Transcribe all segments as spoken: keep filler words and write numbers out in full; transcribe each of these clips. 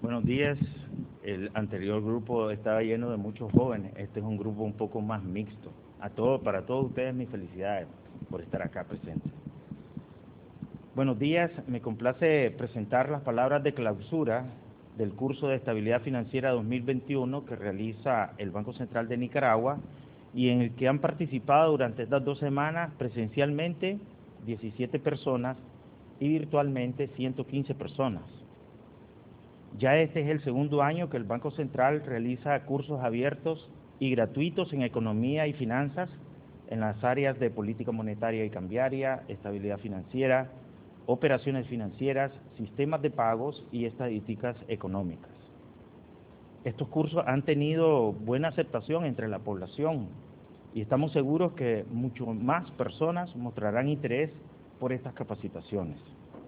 Buenos días. El anterior grupo estaba lleno de muchos jóvenes. Este es un grupo un poco más mixto. A todos, para todos ustedes, mis felicidades por estar acá presentes. Buenos días. Me complace presentar las palabras de clausura del curso de Estabilidad Financiera dos mil veintiuno que realiza el Banco Central de Nicaragua y en el que han participado durante estas dos semanas presencialmente diecisiete personas y virtualmente ciento quince personas. Ya este es el segundo año que el Banco Central realiza cursos abiertos y gratuitos en economía y finanzas en las áreas de política monetaria y cambiaria, estabilidad financiera, operaciones financieras, sistemas de pagos y estadísticas económicas. Estos cursos han tenido buena aceptación entre la población y estamos seguros que mucho más personas mostrarán interés por estas capacitaciones.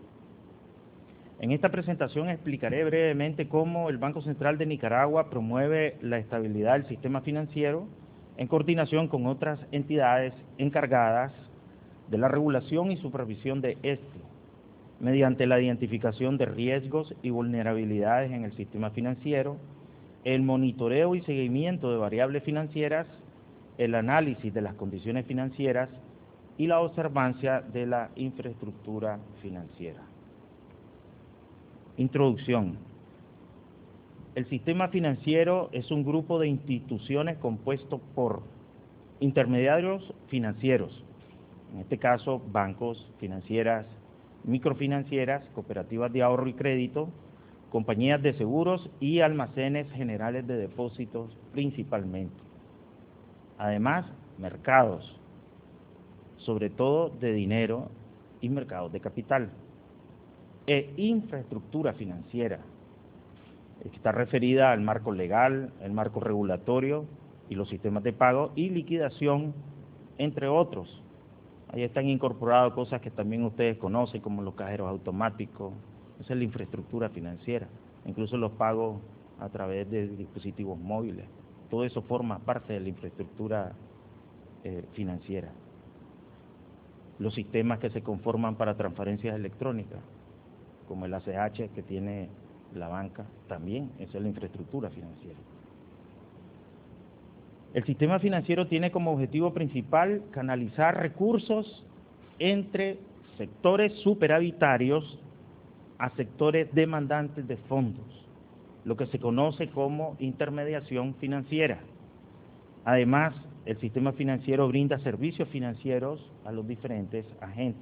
En esta presentación explicaré brevemente cómo el Banco Central de Nicaragua promueve la estabilidad del sistema financiero en coordinación con otras entidades encargadas de la regulación y supervisión de este, mediante la identificación de riesgos y vulnerabilidades en el sistema financiero, el monitoreo y seguimiento de variables financieras, el análisis de las condiciones financieras y la observancia de la infraestructura financiera. Introducción. El sistema financiero es un grupo de instituciones compuesto por intermediarios financieros, en este caso bancos, financieras, microfinancieras, cooperativas de ahorro y crédito, compañías de seguros y almacenes generales de depósitos principalmente. Además, mercados, sobre todo de dinero y mercados de capital. E infraestructura financiera, que está referida al marco legal, el marco regulatorio y los sistemas de pago y liquidación, entre otros. Ahí están incorporadas cosas que también ustedes conocen, como los cajeros automáticos. Esa es la infraestructura financiera, incluso los pagos a través de dispositivos móviles. Todo eso forma parte de la infraestructura eh, financiera. Los sistemas que se conforman para transferencias electrónicas, como el A C H que tiene la banca, también esa es la infraestructura financiera. El sistema financiero tiene como objetivo principal canalizar recursos entre sectores superavitarios a sectores demandantes de fondos, lo que se conoce como intermediación financiera. Además, el sistema financiero brinda servicios financieros a los diferentes agentes.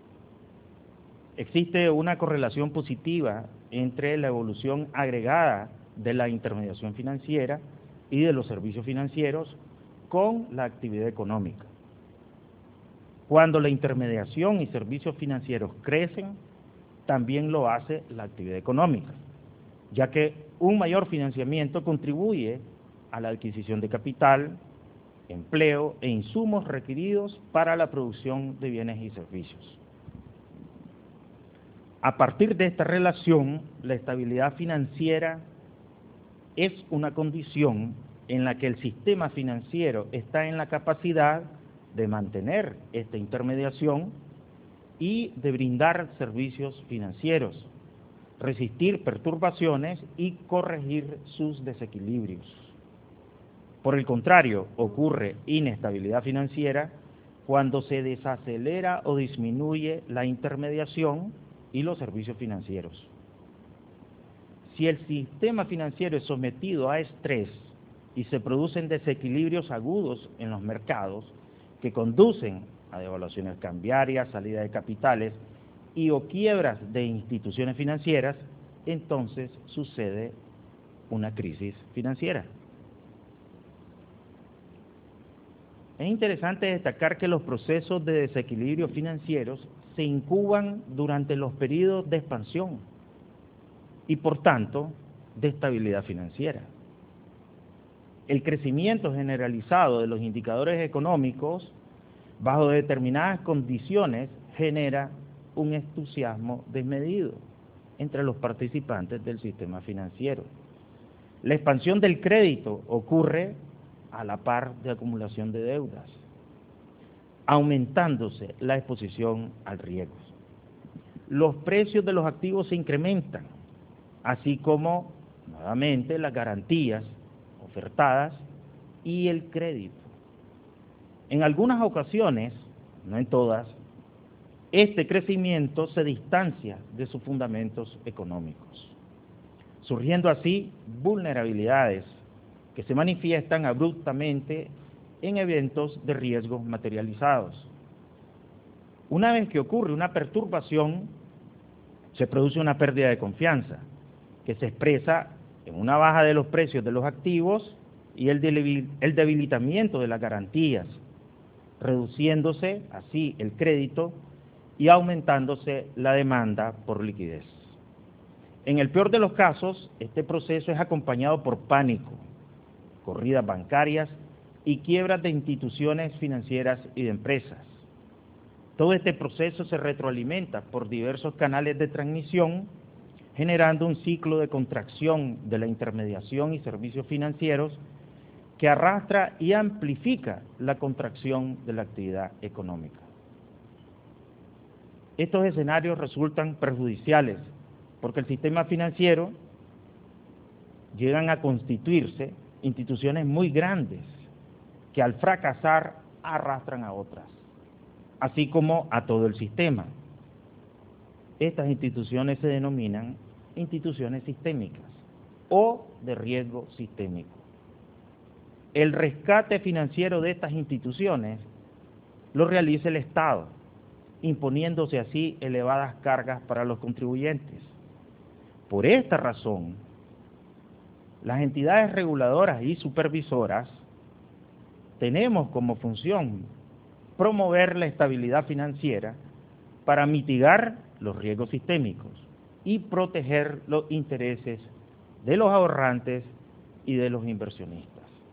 Existe una correlación positiva entre la evolución agregada de la intermediación financiera y de los servicios financieros con la actividad económica. Cuando la intermediación y servicios financieros crecen, también lo hace la actividad económica, ya que un mayor financiamiento contribuye a la adquisición de capital, empleo e insumos requeridos para la producción de bienes y servicios. A partir de esta relación, la estabilidad financiera es una condición en la que el sistema financiero está en la capacidad de mantener esta intermediación y de brindar servicios financieros, resistir perturbaciones y corregir sus desequilibrios. Por el contrario, ocurre inestabilidad financiera cuando se desacelera o disminuye la intermediación y los servicios financieros. Si el sistema financiero es sometido a estrés y se producen desequilibrios agudos en los mercados que conducen a devaluaciones cambiarias, salida de capitales y o quiebras de instituciones financieras, entonces sucede una crisis financiera. Es interesante destacar que los procesos de desequilibrio financieros se incuban durante los periodos de expansión y, por tanto, de estabilidad financiera. El crecimiento generalizado de los indicadores económicos bajo determinadas condiciones genera un entusiasmo desmedido entre los participantes del sistema financiero. La expansión del crédito ocurre a la par de acumulación de deudas, aumentándose la exposición al riesgo. Los precios de los activos se incrementan, así como nuevamente las garantías ofertadas y el crédito. En algunas ocasiones, no en todas, este crecimiento se distancia de sus fundamentos económicos, surgiendo así vulnerabilidades que se manifiestan abruptamente en eventos de riesgo materializados. Una vez que ocurre una perturbación, se produce una pérdida de confianza, que se expresa en una baja de los precios de los activos y el debilitamiento de las garantías, reduciéndose así el crédito y aumentándose la demanda por liquidez. En el peor de los casos, este proceso es acompañado por pánico, corridas bancarias y quiebras de instituciones financieras y de empresas. Todo este proceso se retroalimenta por diversos canales de transmisión, generando un ciclo de contracción de la intermediación y servicios financieros que arrastra y amplifica la contracción de la actividad económica. Estos escenarios resultan perjudiciales porque el sistema financiero llegan a constituirse instituciones muy grandes que al fracasar arrastran a otras, así como a todo el sistema. Estas instituciones se denominan instituciones sistémicas o de riesgo sistémico. El rescate financiero de estas instituciones lo realiza el Estado, imponiéndose así elevadas cargas para los contribuyentes. Por esta razón, las entidades reguladoras y supervisoras tenemos como función promover la estabilidad financiera para mitigar los riesgos sistémicos y proteger los intereses de los ahorrantes y de los inversionistas.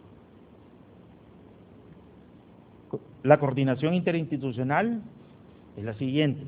La coordinación interinstitucional es la siguiente.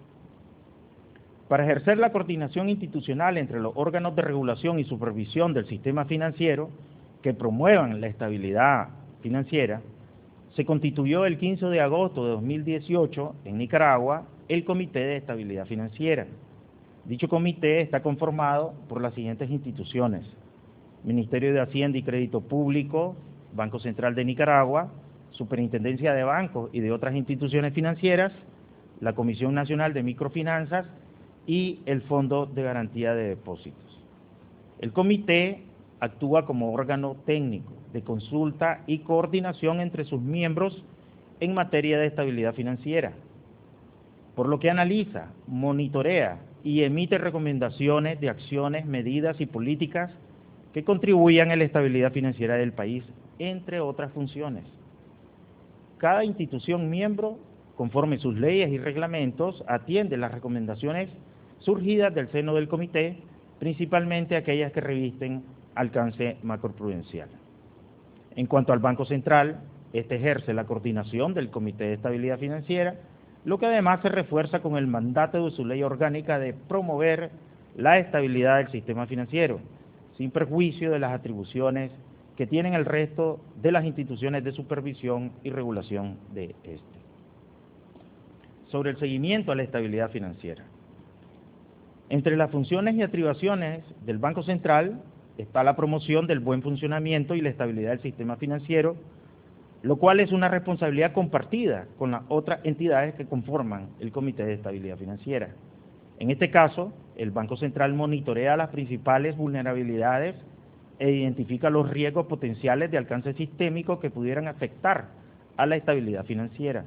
Para ejercer la coordinación institucional entre los órganos de regulación y supervisión del sistema financiero que promuevan la estabilidad financiera, se constituyó el quince de agosto de dos mil dieciocho en Nicaragua el Comité de Estabilidad Financiera. Dicho comité está conformado por las siguientes instituciones: Ministerio de Hacienda y Crédito Público, Banco Central de Nicaragua, Superintendencia de Bancos y de otras instituciones financieras, la Comisión Nacional de Microfinanzas y el Fondo de Garantía de Depósitos. El comité actúa como órgano técnico de consulta y coordinación entre sus miembros en materia de estabilidad financiera, por lo que analiza, monitorea y emite recomendaciones de acciones, medidas y políticas que contribuyan a la estabilidad financiera del país, entre otras funciones. Cada institución miembro, conforme sus leyes y reglamentos, atiende las recomendaciones surgidas del seno del comité, principalmente aquellas que revisten alcance macroprudencial. En cuanto al Banco Central, este ejerce la coordinación del Comité de Estabilidad Financiera, lo que además se refuerza con el mandato de su ley orgánica de promover la estabilidad del sistema financiero, sin perjuicio de las atribuciones que tienen el resto de las instituciones de supervisión y regulación de este. Sobre el seguimiento a la estabilidad financiera. Entre las funciones y atribuciones del Banco Central está la promoción del buen funcionamiento y la estabilidad del sistema financiero, lo cual es una responsabilidad compartida con las otras entidades que conforman el Comité de Estabilidad Financiera. En este caso, el Banco Central monitorea las principales vulnerabilidades e identifica los riesgos potenciales de alcance sistémico que pudieran afectar a la estabilidad financiera.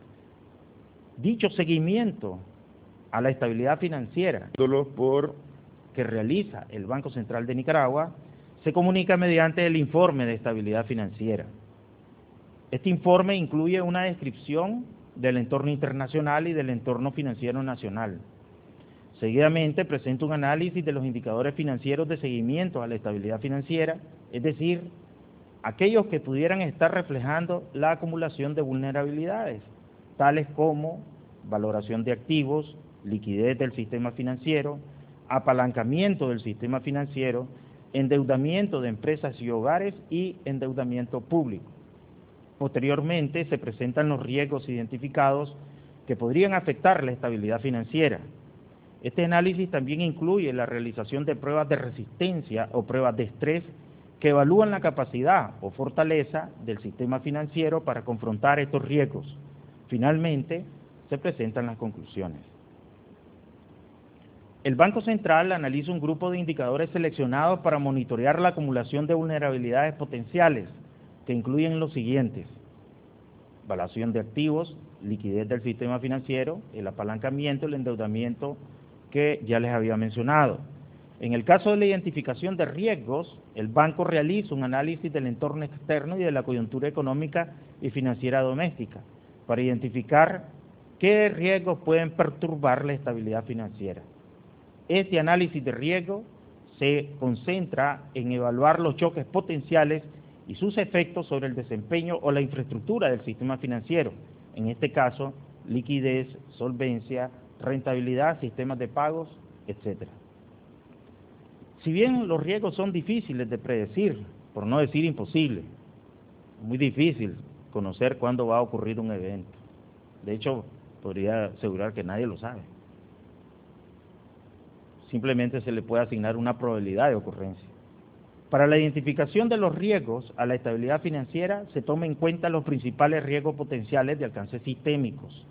Dicho seguimiento a la estabilidad financiera por que realiza el Banco Central de Nicaragua se comunica mediante el informe de estabilidad financiera. Este informe incluye una descripción del entorno internacional y del entorno financiero nacional. Seguidamente presenta un análisis de los indicadores financieros de seguimiento a la estabilidad financiera, es decir, aquellos que pudieran estar reflejando la acumulación de vulnerabilidades, tales como valoración de activos, liquidez del sistema financiero, apalancamiento del sistema financiero, endeudamiento de empresas y hogares y endeudamiento público. Posteriormente se presentan los riesgos identificados que podrían afectar la estabilidad financiera. Este análisis también incluye la realización de pruebas de resistencia o pruebas de estrés que evalúan la capacidad o fortaleza del sistema financiero para confrontar estos riesgos. Finalmente, se presentan las conclusiones. El Banco Central analiza un grupo de indicadores seleccionados para monitorear la acumulación de vulnerabilidades potenciales, que incluyen los siguientes: evaluación de activos, liquidez del sistema financiero, el apalancamiento, el endeudamiento que ya les había mencionado. En el caso de la identificación de riesgos, el banco realiza un análisis del entorno externo y de la coyuntura económica y financiera doméstica para identificar qué riesgos pueden perturbar la estabilidad financiera. Este análisis de riesgo se concentra en evaluar los choques potenciales y sus efectos sobre el desempeño o la infraestructura del sistema financiero, en este caso, liquidez, solvencia, rentabilidad, sistemas de pagos, etcétera. Si bien los riesgos son difíciles de predecir, por no decir imposible, muy difícil conocer cuándo va a ocurrir un evento. De hecho, podría asegurar que nadie lo sabe. Simplemente se le puede asignar una probabilidad de ocurrencia. Para la identificación de los riesgos a la estabilidad financiera se toma en cuenta los principales riesgos potenciales de alcance sistémicos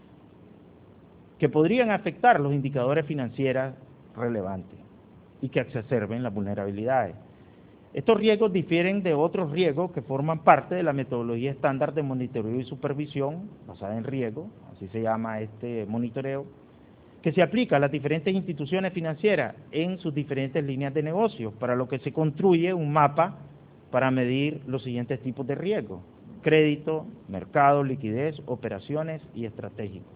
que podrían afectar los indicadores financieros relevantes y que exacerben las vulnerabilidades. Estos riesgos difieren de otros riesgos que forman parte de la metodología estándar de monitoreo y supervisión basada en riesgo, así se llama este monitoreo, que se aplica a las diferentes instituciones financieras en sus diferentes líneas de negocio, para lo que se construye un mapa para medir los siguientes tipos de riesgos: crédito, mercado, liquidez, operaciones y estratégicos.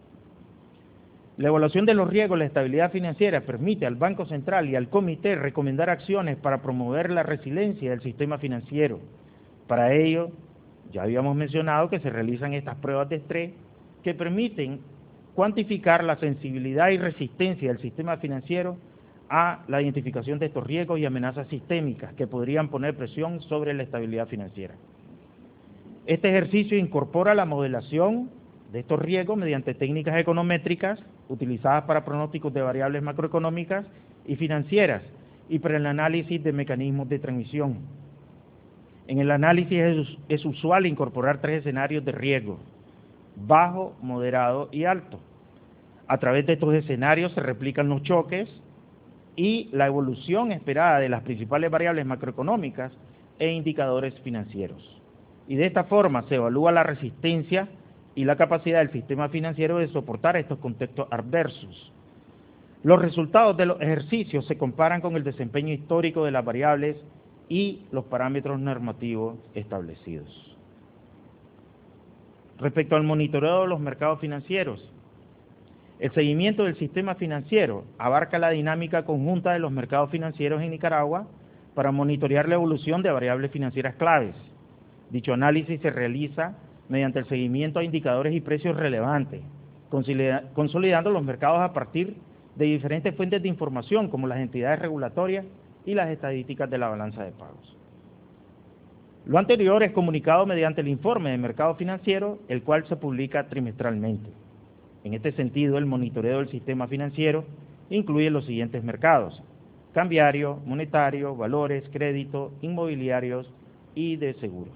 La evaluación de los riesgos de la estabilidad financiera permite al Banco Central y al Comité recomendar acciones para promover la resiliencia del sistema financiero. Para ello, ya habíamos mencionado que se realizan estas pruebas de estrés que permiten cuantificar la sensibilidad y resistencia del sistema financiero a la identificación de estos riesgos y amenazas sistémicas que podrían poner presión sobre la estabilidad financiera. Este ejercicio incorpora la modelación de estos riesgos mediante técnicas econométricas utilizadas para pronósticos de variables macroeconómicas y financieras y para el análisis de mecanismos de transmisión. En el análisis es, es usual incorporar tres escenarios de riesgo: bajo, moderado y alto. A través de estos escenarios se replican los choques y la evolución esperada de las principales variables macroeconómicas e indicadores financieros. Y de esta forma se evalúa la resistencia y la capacidad del sistema financiero de soportar estos contextos adversos. Los resultados de los ejercicios se comparan con el desempeño histórico de las variables y los parámetros normativos establecidos. Respecto al monitoreo de los mercados financieros, el seguimiento del sistema financiero abarca la dinámica conjunta de los mercados financieros en Nicaragua para monitorear la evolución de variables financieras claves. Dicho análisis se realiza mediante el seguimiento a indicadores y precios relevantes, consolidando los mercados a partir de diferentes fuentes de información como las entidades regulatorias y las estadísticas de la balanza de pagos. Lo anterior es comunicado mediante el informe de mercado financiero, el cual se publica trimestralmente. En este sentido, el monitoreo del sistema financiero incluye los siguientes mercados: cambiario, monetario, valores, crédito, inmobiliarios y de seguros.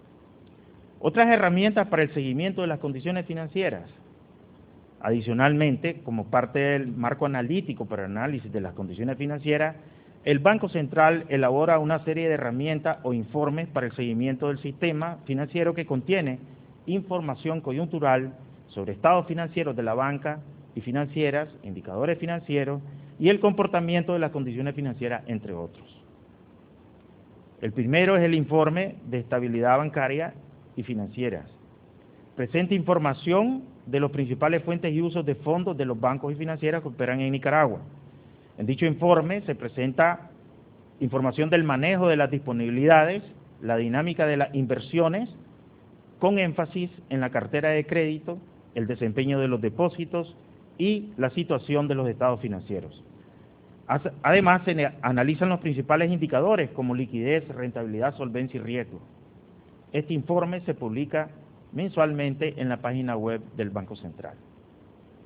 Otras herramientas para el seguimiento de las condiciones financieras. Adicionalmente, como parte del marco analítico para el análisis de las condiciones financieras, el Banco Central elabora una serie de herramientas o informes para el seguimiento del sistema financiero que contiene información coyuntural sobre estados financieros de la banca y financieras, indicadores financieros y el comportamiento de las condiciones financieras, entre otros. El primero es el informe de estabilidad bancaria y financieras. Presenta información de las principales fuentes y usos de fondos de los bancos y financieras que operan en Nicaragua. En dicho informe se presenta información del manejo de las disponibilidades, la dinámica de las inversiones, con énfasis en la cartera de crédito, el desempeño de los depósitos y la situación de los estados financieros. Además, se analizan los principales indicadores como liquidez, rentabilidad, solvencia y riesgo. Este informe se publica mensualmente en la página web del Banco Central.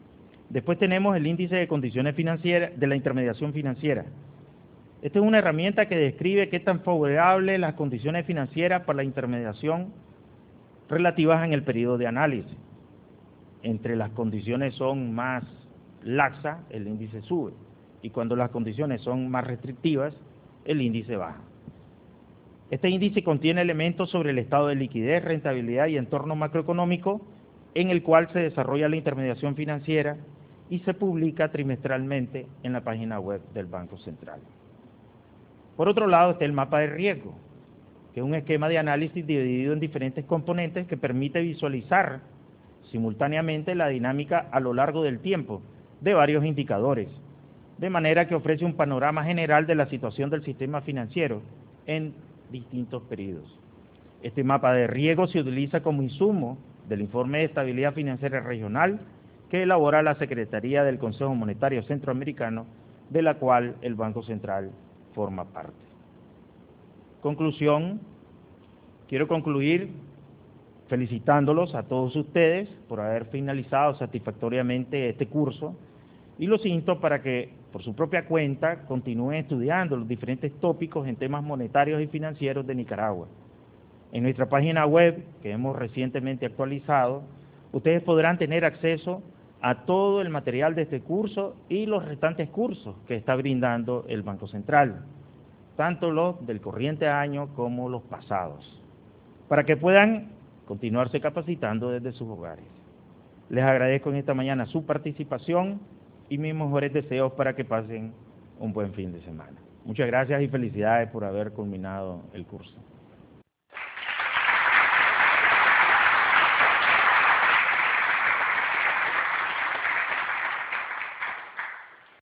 Después tenemos el índice de condiciones financieras de la intermediación financiera. Esta es una herramienta que describe qué tan favorables las condiciones financieras para la intermediación relativas en el periodo de análisis. Entre las condiciones son más laxas, el índice sube, y cuando las condiciones son más restrictivas, el índice baja. Este índice contiene elementos sobre el estado de liquidez, rentabilidad y entorno macroeconómico en el cual se desarrolla la intermediación financiera y se publica trimestralmente en la página web del Banco Central. Por otro lado está el mapa de riesgo, que es un esquema de análisis dividido en diferentes componentes que permite visualizar simultáneamente la dinámica a lo largo del tiempo de varios indicadores, de manera que ofrece un panorama general de la situación del sistema financiero en distintos periodos. Este mapa de riesgo se utiliza como insumo del informe de estabilidad financiera regional que elabora la Secretaría del Consejo Monetario Centroamericano, de la cual el Banco Central forma parte. Conclusión, quiero concluir felicitándolos a todos ustedes por haber finalizado satisfactoriamente este curso y los insto para que por su propia cuenta continúen estudiando los diferentes tópicos en temas monetarios y financieros de Nicaragua. En nuestra página web, que hemos recientemente actualizado, ustedes podrán tener acceso a todo el material de este curso y los restantes cursos que está brindando el Banco Central, tanto los del corriente año como los pasados, para que puedan continuarse capacitando desde sus hogares. Les agradezco en esta mañana su participación y mis mejores deseos para que pasen un buen fin de semana. Muchas gracias y felicidades por haber culminado el curso.